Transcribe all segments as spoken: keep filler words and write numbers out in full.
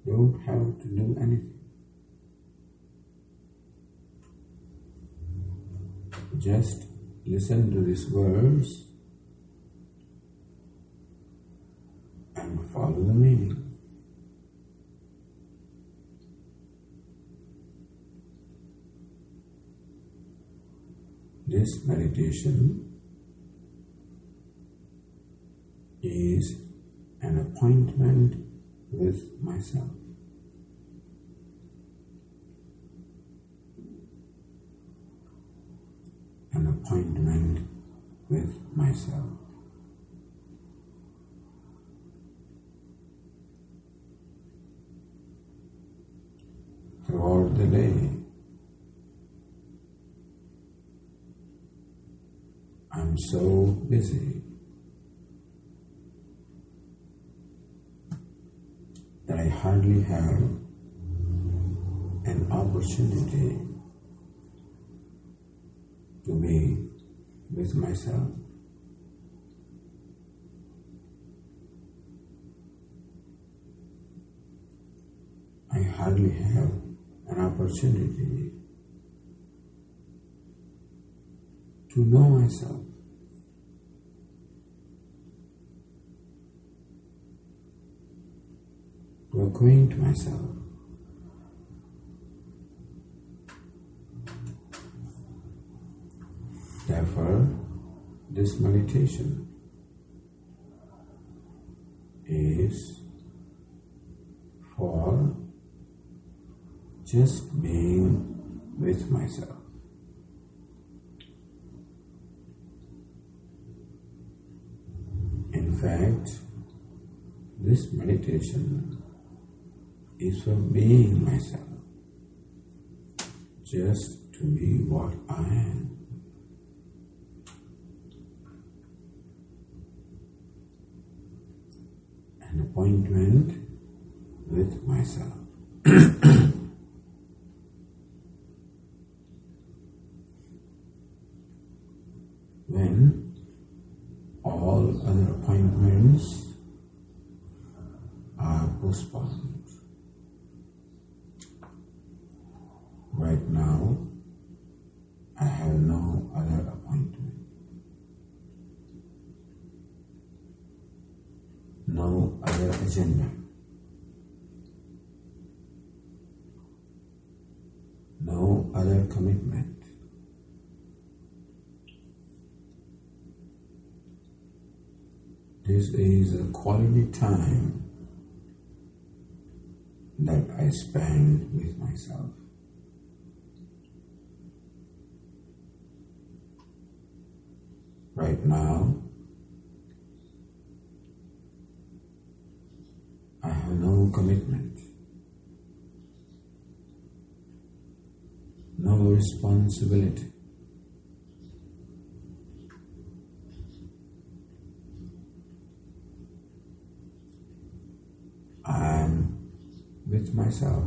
don't have to do anything. Just listen to these words and follow the meaning. This meditation is an appointment with myself. An appointment with myself. Throughout the day, I'm so busy that I hardly have an opportunity to be with myself. I hardly have an opportunity to know myself. To acquaint myself. Therefore, this meditation is for just being with myself. In fact, this meditation is for being myself, just to be what I am. An appointment with myself. When all other appointments are postponed. Right now, I have no other appointment, no other agenda, no other commitment. This is a quality time that I spend with myself. Right now, I have no commitment, no responsibility. I am with myself.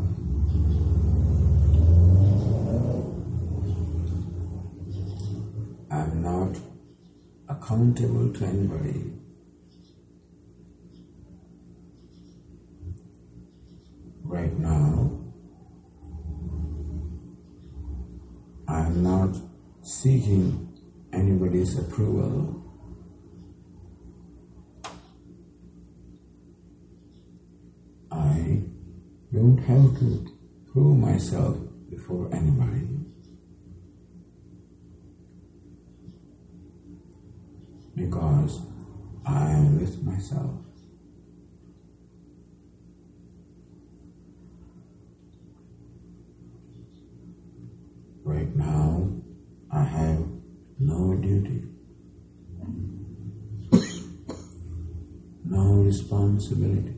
I am not accountable to anybody. Right now, I am not seeking anybody's approval. I don't have to prove myself before anybody. Because I am with myself. Right now, I have no duty, no responsibility.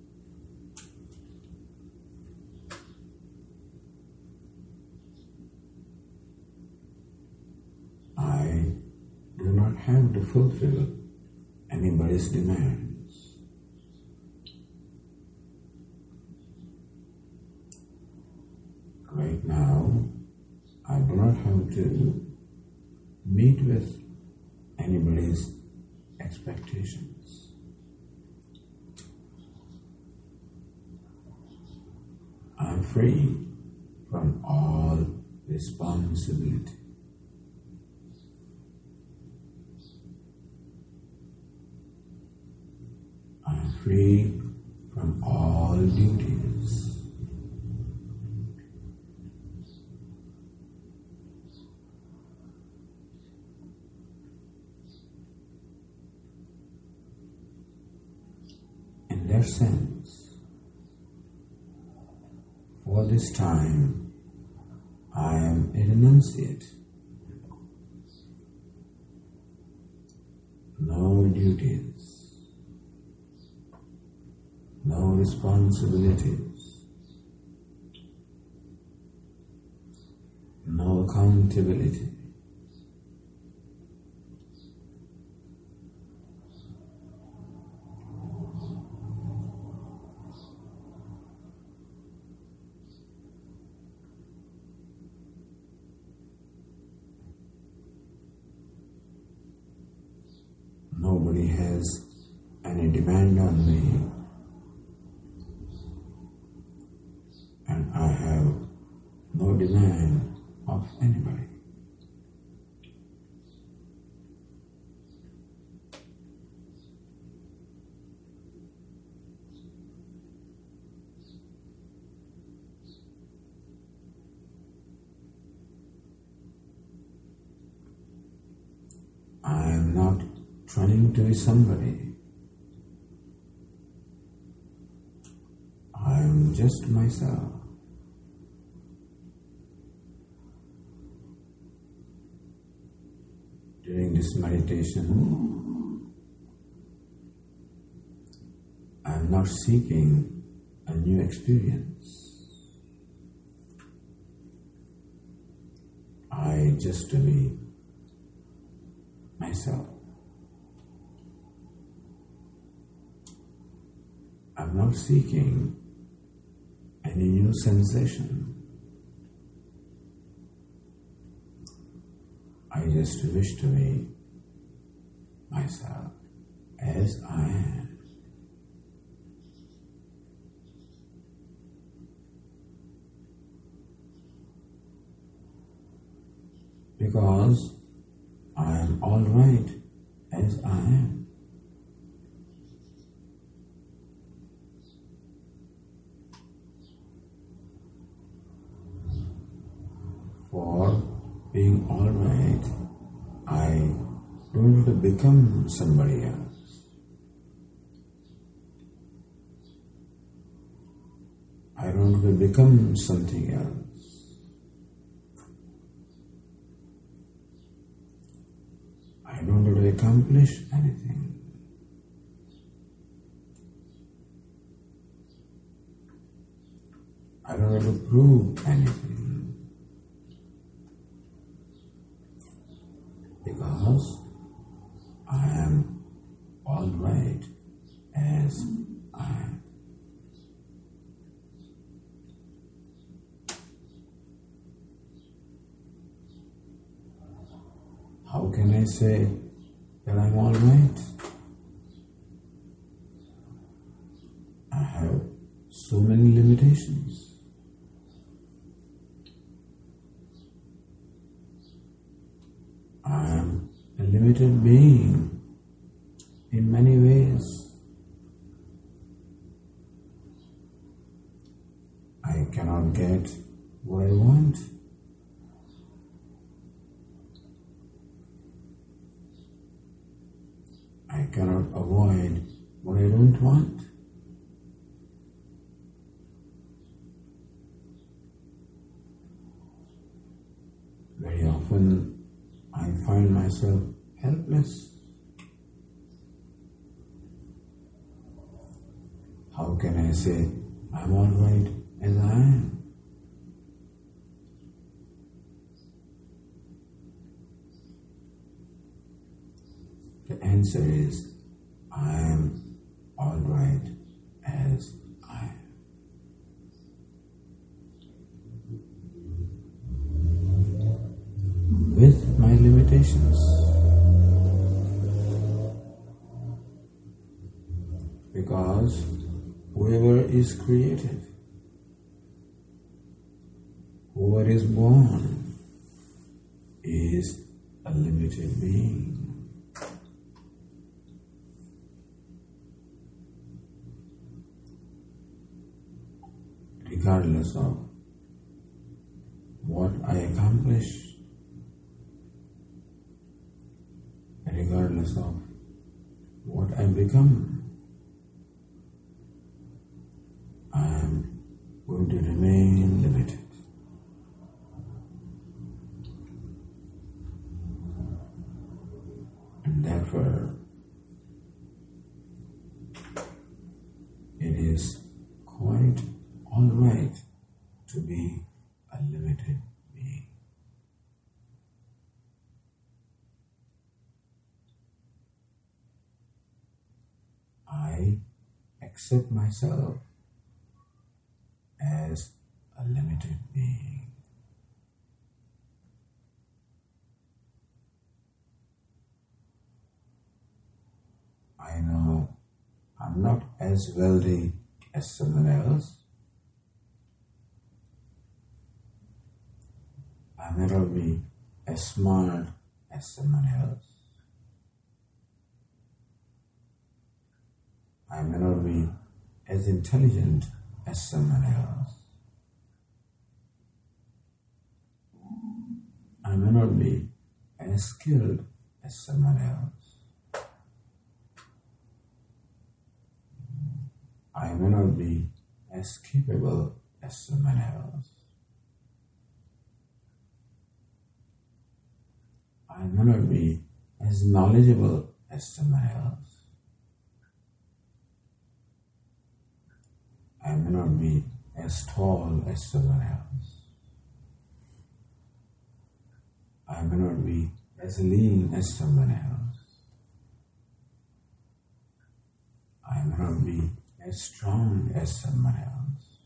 I do not have to fulfill anybody's demands. Right now, I do not have to meet with anybody's expectations. free from all responsibility. I am free from all duties. In that sense, for this time, I am a renunciate. No duties, no responsibilities, no accountability. Nobody has any demand on me, and I have no demand of anybody. I am not trying to be somebody. I am just myself. During this meditation, I am not seeking a new experience. I just to be myself. I'm not seeking any new sensation. I just wish to be myself as I am. Because I am all right as I am. For being all right, I don't have to become somebody else. I don't have to become something else. I don't have to accomplish anything. I don't have to prove anything. Because I am all right as I am. How can I say that I'm all right? I have so many limitations. I am a limited being in many ways. I cannot get what I want. I cannot avoid what I don't want. Very often I find myself helpless. How can I say I'm all right as I am? The answer is I am all right as I am. With my limitations. Because whoever is created whoever is born is a limited being. Regardless of what I accomplish, regardless of what I become, I am going to remain limited. And therefore, it is quite all right to be a limited being. I accept myself as a limited being. I know I'm not as wealthy as someone else. I may not be as smart as someone else. I may not be as intelligent as someone else. I may not be as skilled as someone else. I may not be as capable as someone else. I may not be as knowledgeable as someone else. I may not be as tall as someone else. I may not be as lean as someone else. I may not be as strong as someone else.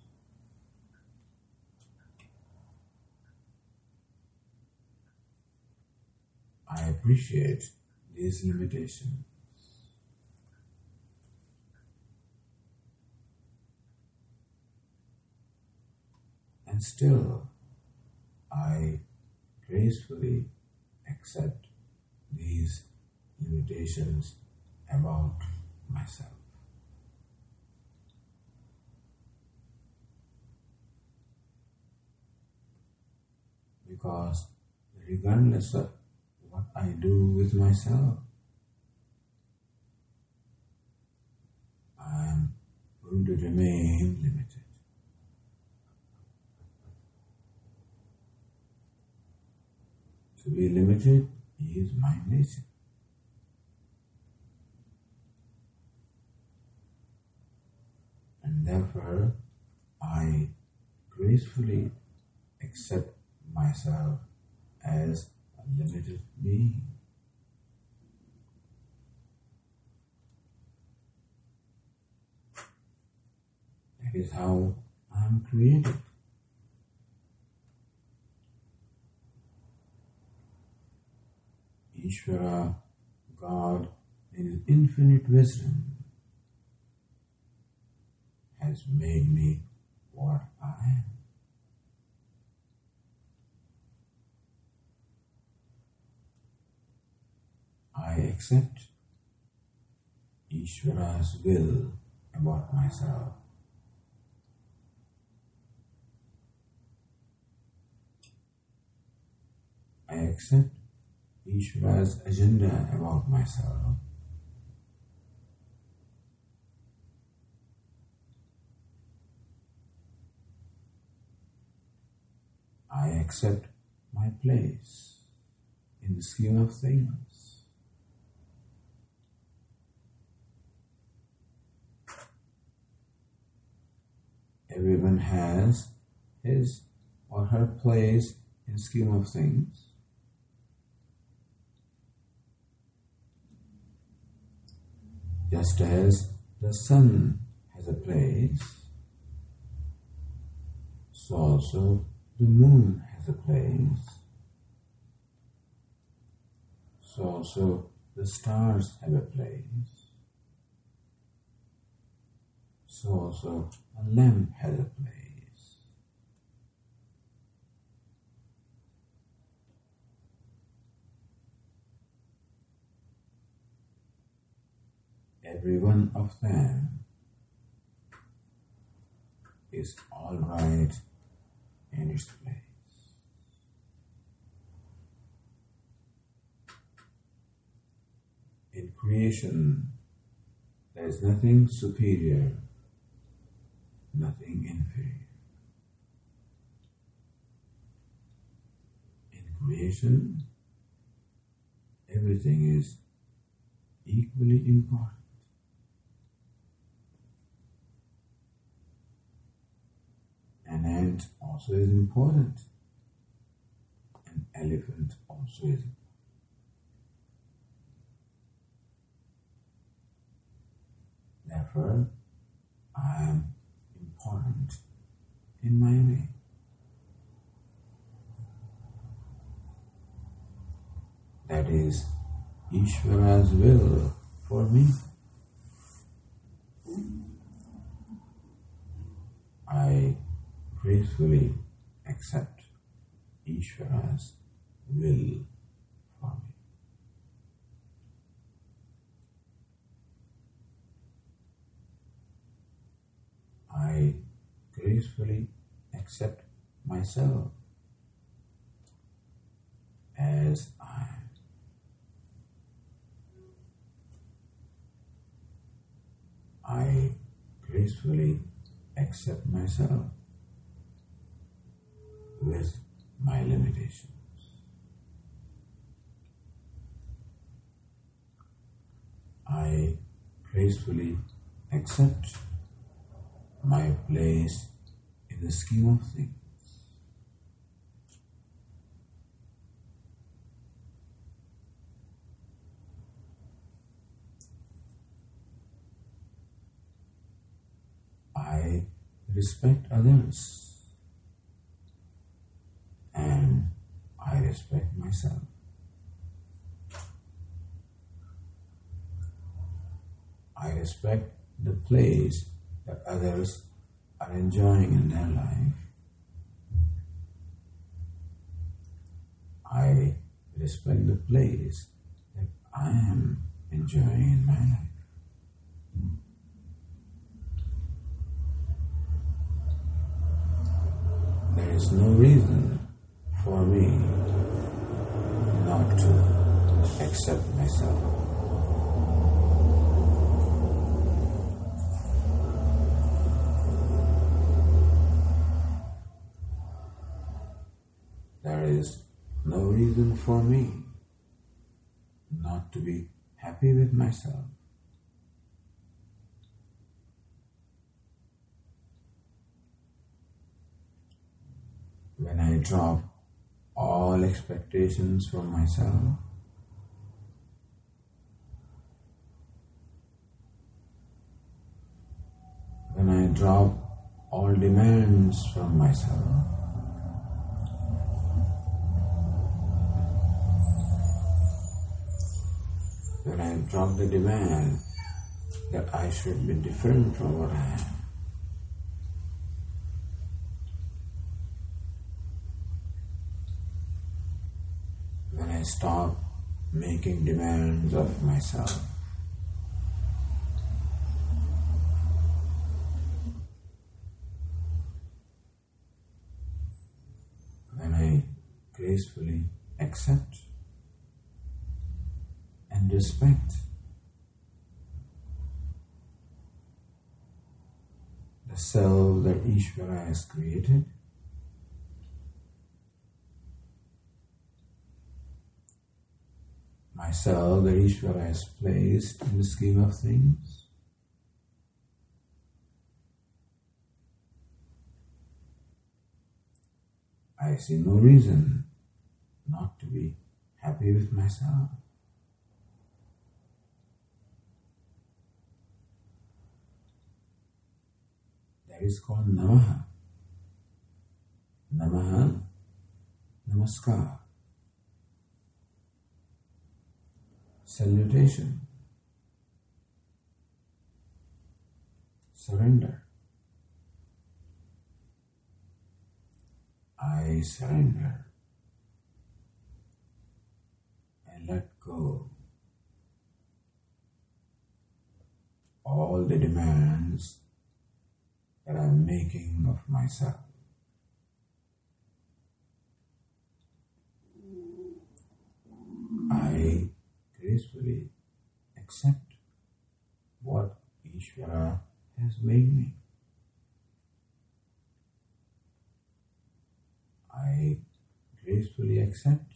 I appreciate these limitations. And still, I gracefully accept these limitations about myself. Because regardless of what I do with myself, I am going to remain limited. To be limited is my nature. And therefore, I gracefully accept myself as a limited being. That is how I am created. Ishvara, God, in His infinite wisdom, has made me what I am. I accept Ishvara's will about myself. I accept Ishvara's agenda about myself. I accept my place in the scheme of things. Everyone has his or her place in the scheme of things. Just as the sun has a place, so also the moon has a place, so also the stars have a place, so also a lamp has a place, every one of them is all right in its place. In creation, there is nothing superior, nothing inferior. In creation, everything is equally important. An ant also is important. An elephant also is important. Therefore, I am important in my way. That is Ishvara's will for me. I gracefully accept Ishvara's will for me. I gracefully accept myself as I am. I gracefully accept myself with my limitations. I gracefully accept my place in the scheme of things. I respect others and I respect myself. I respect the place that others are enjoying in their life. I respect the place that I am enjoying in my life. There is no reason for me not to accept myself. There is no reason for me not to be happy with myself. When I drop all expectations from myself, when I drop all demands from myself, when I drop the demand that I should be different from what I am, when I stop making demands of myself, when I gracefully accept and respect the self that Ishvara has created, myself that Ishvara has placed in the scheme of things, I see no reason not to be happy with myself. That is called Namaha. Namaha, Namaskar. Salutation. Surrender. I surrender and let go. all the demands that I'm making of myself. I gracefully accept what Ishvara has made me. I gracefully accept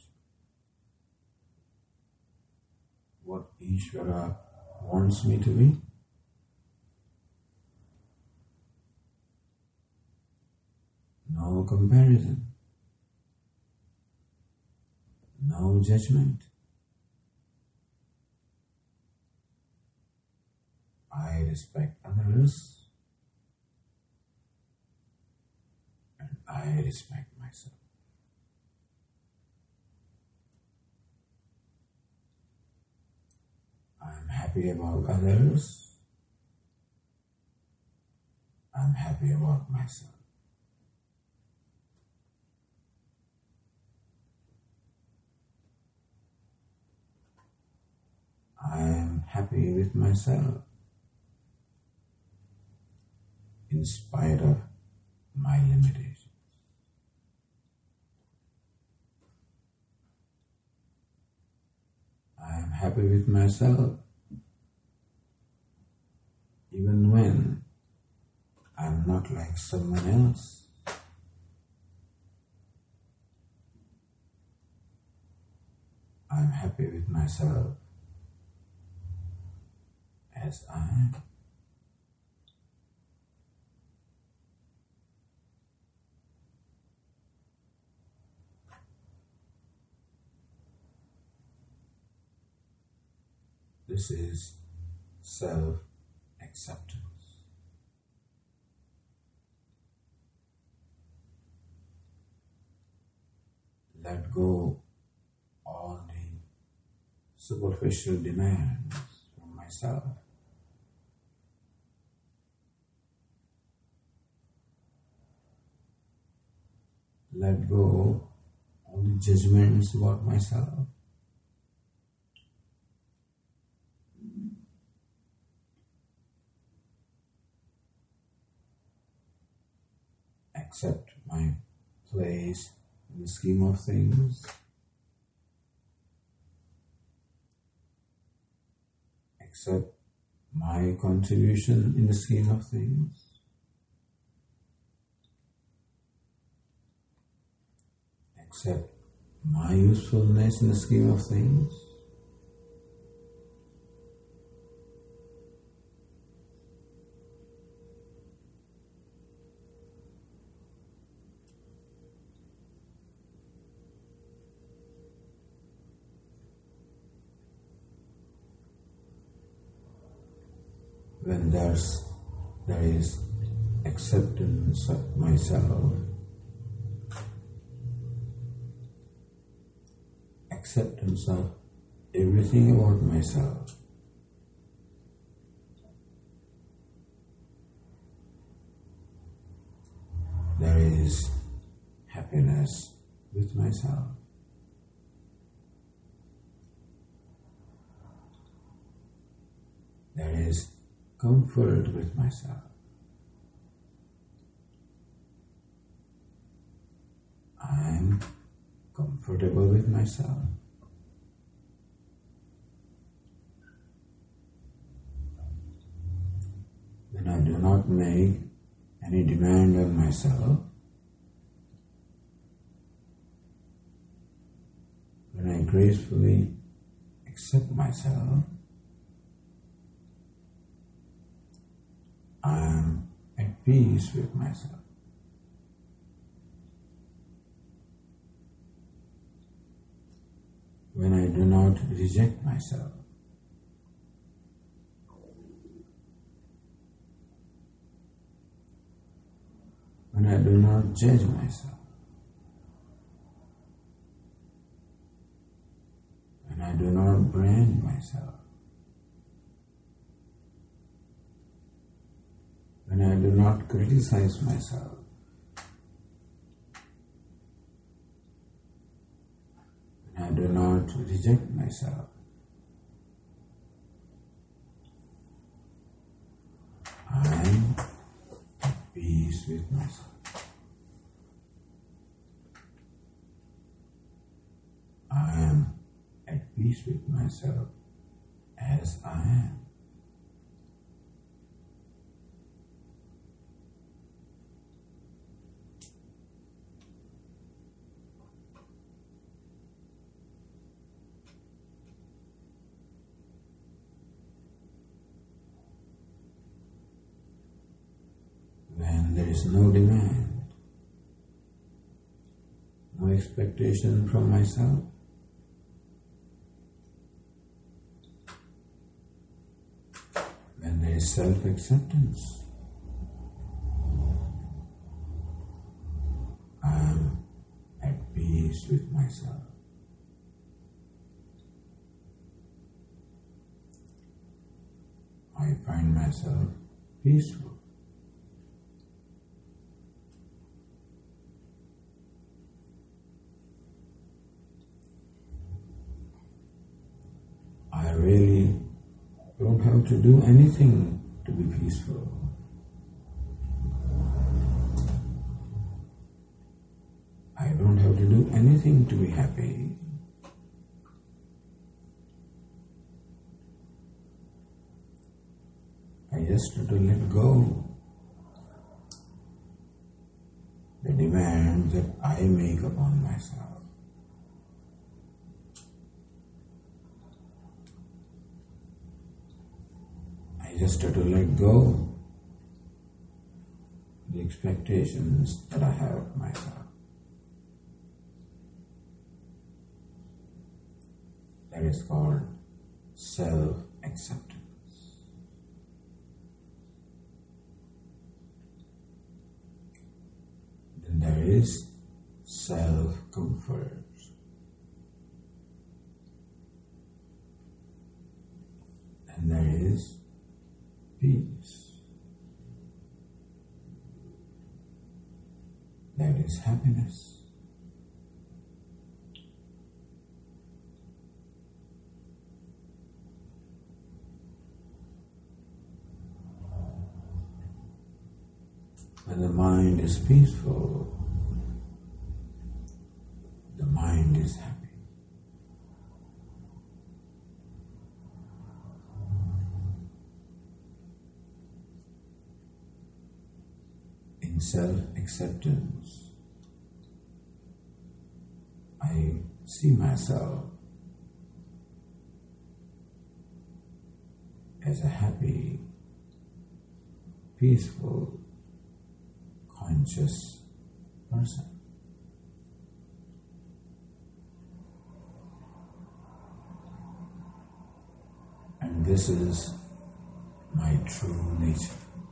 what Ishvara wants me to be. No comparison, no judgment. I respect others and I respect myself. I am happy about others. I am happy about myself. I am happy with myself in spite of my limitations. I am happy with myself even when I'm not like someone else. I'm happy with myself as I am. This is self-acceptance. Let go all the superficial demands from myself. Let go all the judgments about myself. Accept my place in the scheme of things. Accept my contribution in the scheme of things. Accept my usefulness in the scheme of things. When there's, there is acceptance of myself, acceptance of everything about myself, there is happiness with myself. There is comfort with myself. I am comfortable with myself. When I do not make any demand on myself, when I gracefully accept myself, I am at peace with myself. When I do not reject myself, when I do not judge myself, when I do not brand myself, when I do not criticize myself, when I do not reject myself, peace with myself. I am at peace with myself as I am. When there is no demand, no expectation from myself, when there is self-acceptance, I am at peace with myself. I find myself peaceful. I really don't have to do anything to be peaceful. I don't have to do anything to be happy. I just have to let go the demands that I make upon myself. I just have to let go the expectations that I have of myself. That is called self-acceptance. Then there is self-comfort. And there is peace. That is happiness. When the mind is peaceful, the mind is happy. In self-acceptance, I see myself as a happy, peaceful, conscious person. And this is my true nature.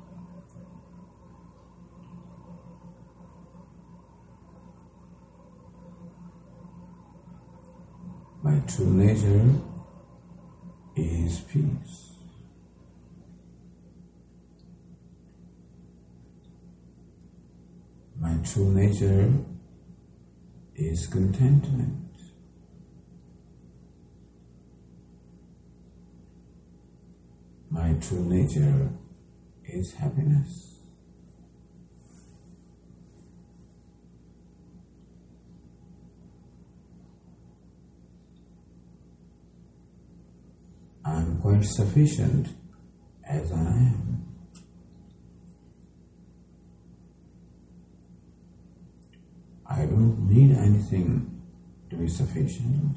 My true nature is peace. My true nature is contentment. My true nature is happiness. I am quite sufficient as I am. I don't need anything to be sufficient.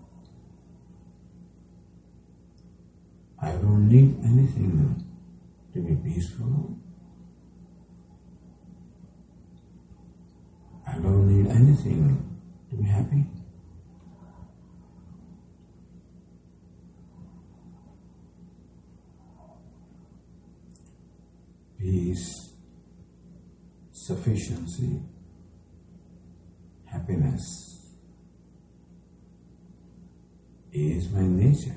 I don't need anything to be peaceful. I don't need anything to be happy. Peace, sufficiency, happiness is my nature.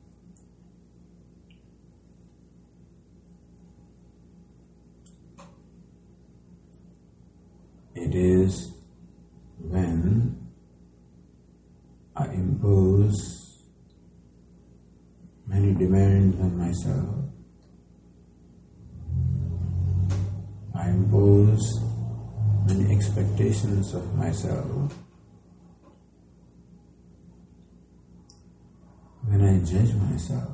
It is when I impose many demands on myself, my impose many expectations of myself, when I judge myself,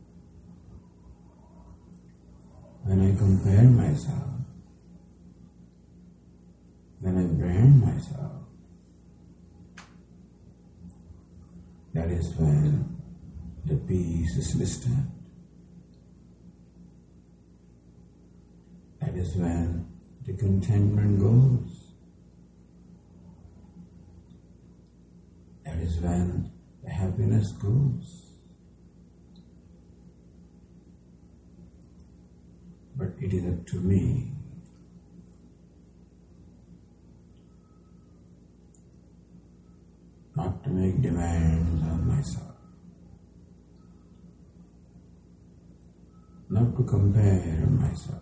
when I compare myself, when I brand myself, that is when the peace is distant. That is when the contentment goes. That is when the happiness goes. But it is up to me not to make demands on myself, not to compare myself,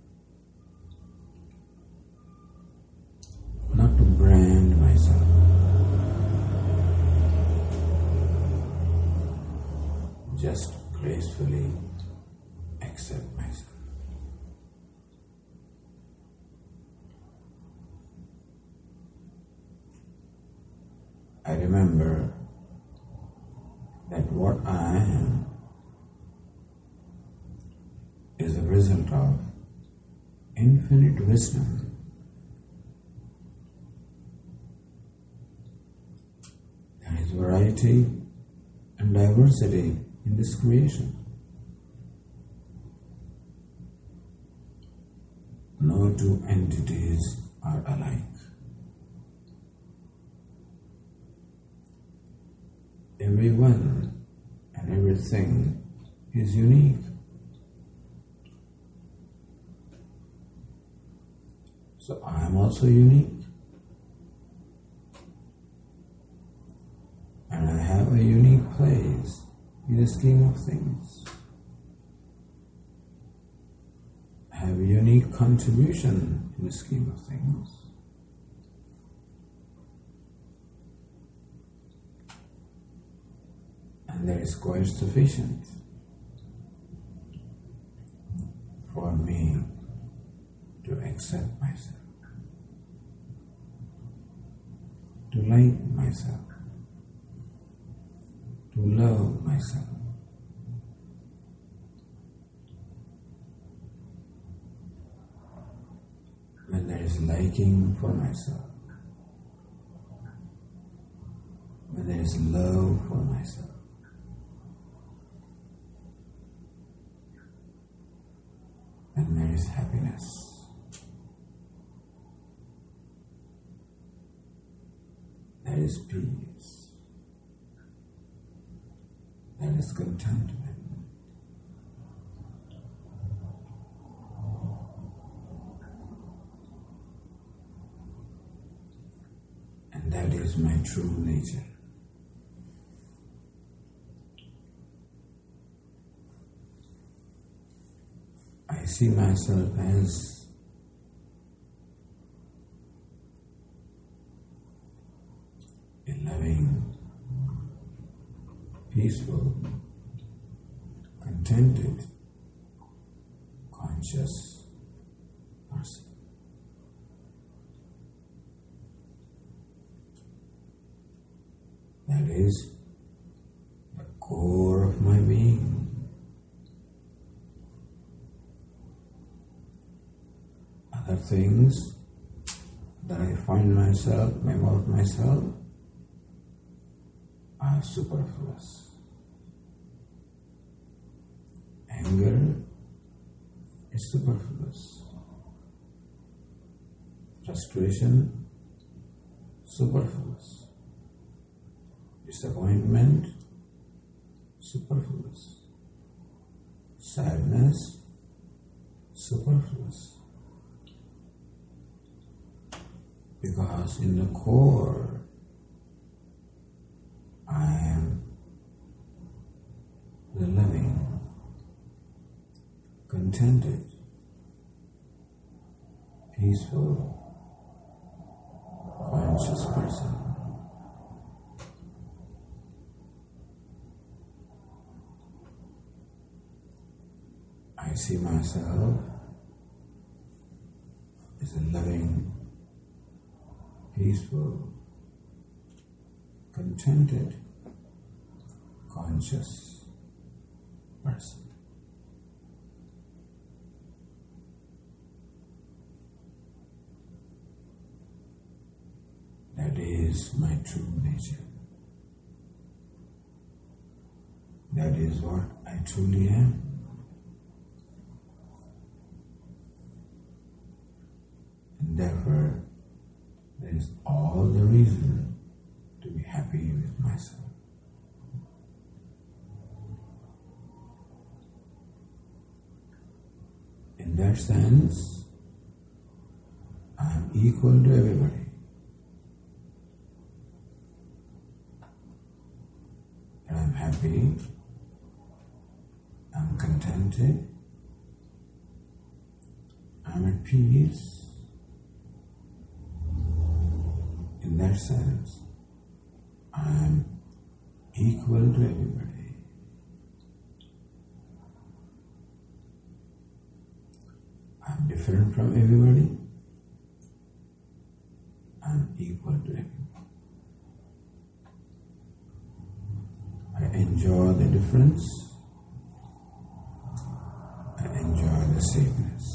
not to brand myself. Just gracefully accept myself. I remember that what I am is a result of infinite wisdom. There is variety and diversity in this creation. No two entities are alike. Everyone and everything is unique. So I am also unique. And I have a unique place in the scheme of things. I have a unique contribution in the scheme of things. And that is quite sufficient for me to accept myself, to like myself, to love myself. When there is liking for myself, when there is love for myself, and there is happiness. There is peace. There is contentment. And that is my true nature. I see myself as a loving, peaceful, contented, conscious person. That is the core of my being. Other things that I find myself about myself are superfluous. Anger is superfluous. Frustration, superfluous. Disappointment, superfluous. Sadness, superfluous. Because in the core, I am the loving, contented, peaceful, conscious person. I see myself is a loving, peaceful, contented, conscious person. That is my true nature. That is what I truly am. And therefore, there is all the reason to be happy with myself. In that sense, I am equal to everybody. I am happy, I am contented, I am at peace. In that sense, I am equal to everybody. I am different from everybody. I am equal to everybody. I enjoy the difference. I enjoy the sameness.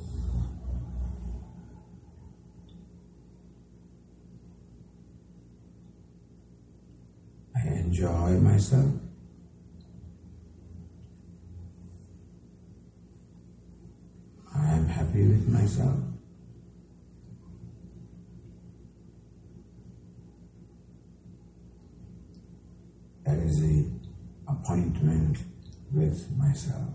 I enjoy myself. I am happy with myself. That is the appointment with myself.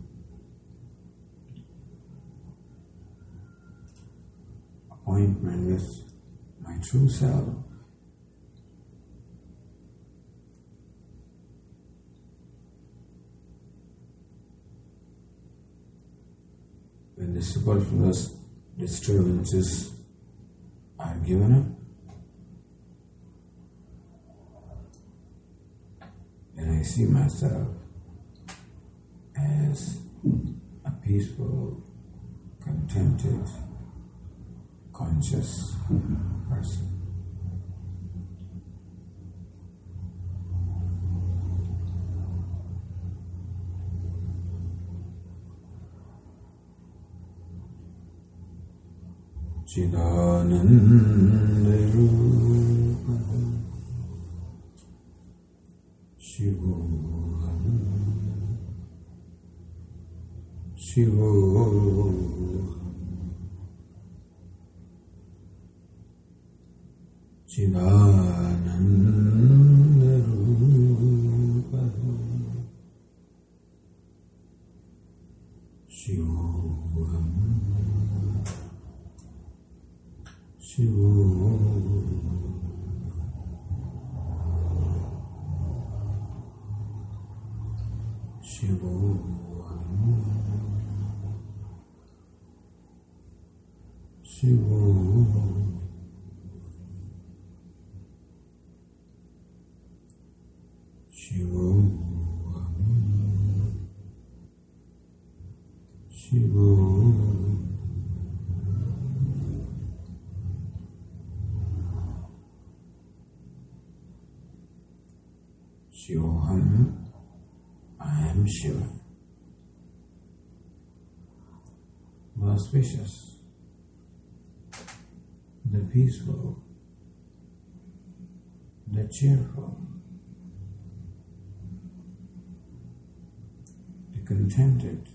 Appointment with my true self. When the superfluous disturbances are given up, then I see myself as a peaceful, contented, conscious person. Chidananda Rupa Shivoham Shivoham Chidananda Rupa Shivoham Shivoham Shivoham Shivoham, I am Shiva. The auspicious, the peaceful, the cheerful, the contented,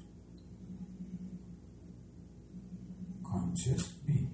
conscious being.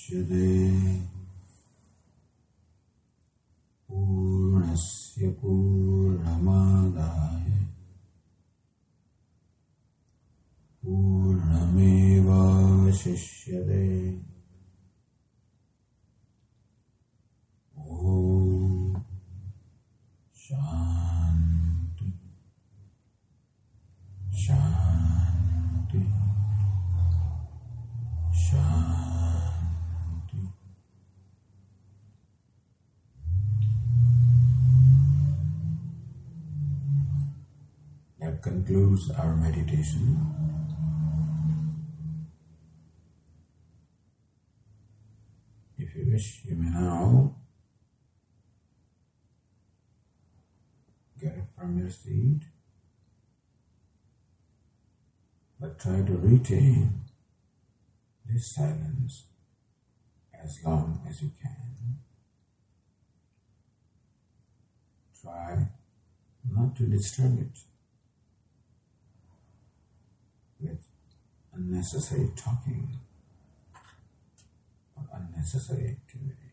Mudachyate Purnasya Purnamadaya Purnameva Shishyate Om Shanti Shanti Shanti. That concludes our meditation. If you wish, you may now get up from your seat, but try to retain this silence as long as you can. Try not to disturb it with unnecessary talking or unnecessary activity.